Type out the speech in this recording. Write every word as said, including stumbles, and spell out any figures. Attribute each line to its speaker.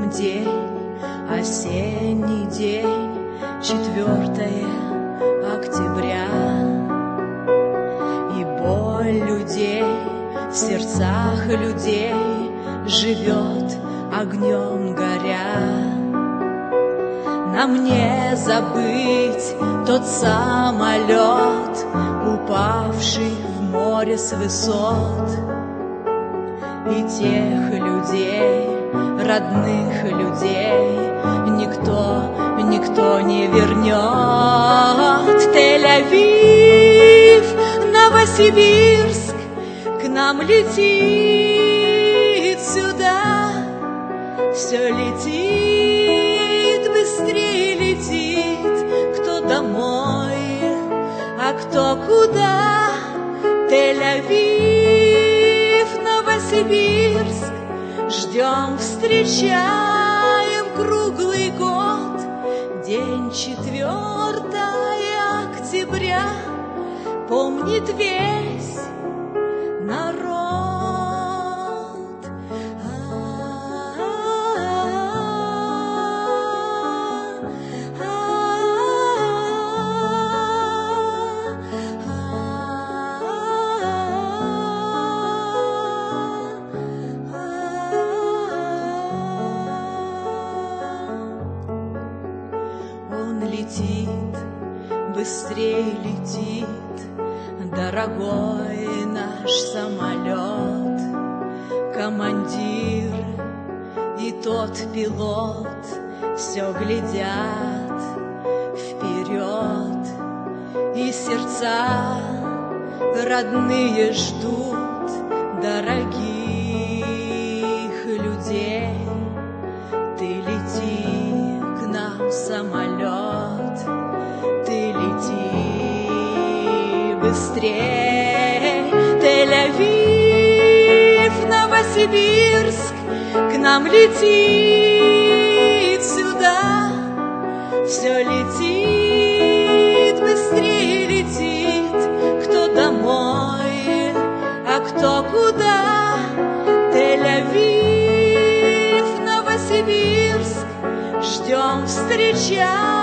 Speaker 1: день, осенний день, четвёртое октября. И боль людей в сердцах людей живет, огнем горя. Нам не забыть тот самолет, упавший в море с высот, и тех людей, родных людей, никто, никто не вернет. Тель-Авив, Новосибирск к нам летит сюда, все летит, быстрее летит, кто домой, а кто куда. Тель-Авив, Новосибирск, ждем, встречаем круглый год. День четвёртое октября помнит весь народ. Он летит, быстрее летит, дорогой наш самолет. Командир и тот пилот все глядят вперед, и сердца родные ждут дорогих людей. Ты лети к нам, самолет, ты лети быстрей. Тель-Авив, Новосибирск к нам летит сюда, все летит, быстрее летит, кто домой, а кто куда. Тель-Авив, Новосибирск, ждем, встречаем